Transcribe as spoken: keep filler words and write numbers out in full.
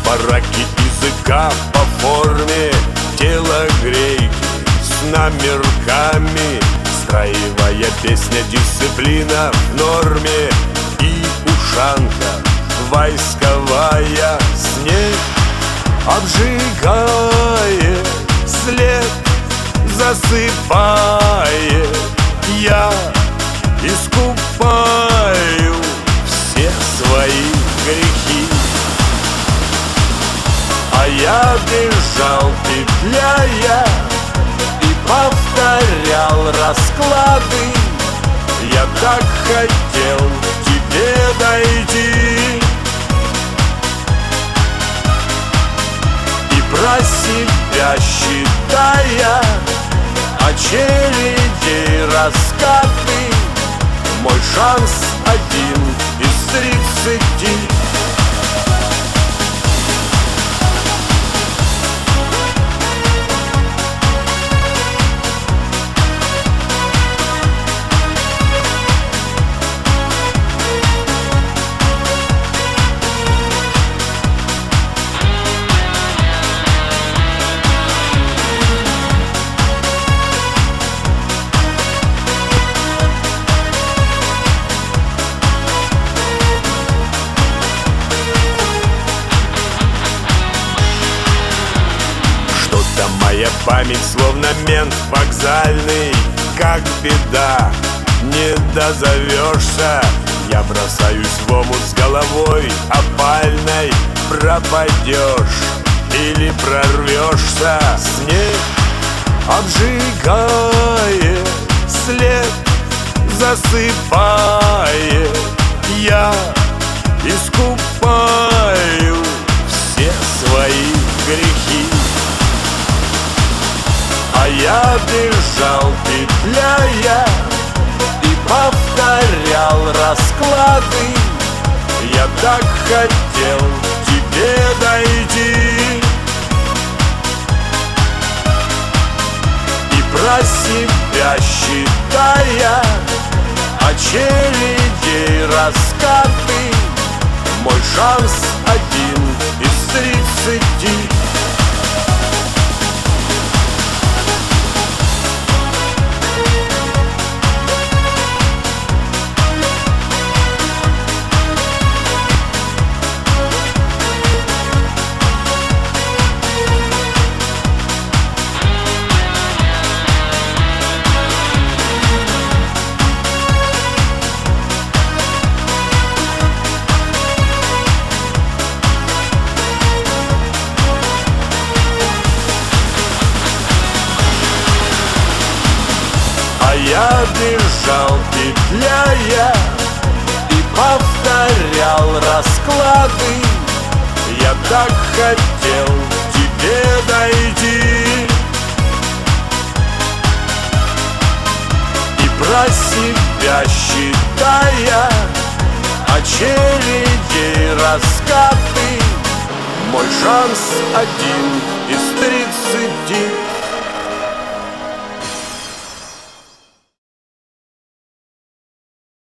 Бараки языка по форме, телогрейки с номерками, строевая песня, дисциплина в норме и ушанка войсковая. Снег обжигает, след засыпает, я искупаю все свои грехи. А я бежал, петляя, и повторял расклады. Я так хотел к тебе дойти и про себя считая очередей раскаты. Мой шанс один из тридцати. Моя память словно мент вокзальный, как беда, не дозовешься. Я бросаюсь в омут с головой опальной, пропадешь или прорвешься. Снег обжигает, след засыпает, я искупаю все свои грехи. А я бежал, петляя, и повторял расклады. Я так хотел к тебе дойти и про себя считая очередей раскаты. Мой шанс один из тридцати. Я бежал, петляя, и повторял расклады. Я так хотел к тебе дойти и про себя считая очередей раскаты. Мой шанс один из тридцати.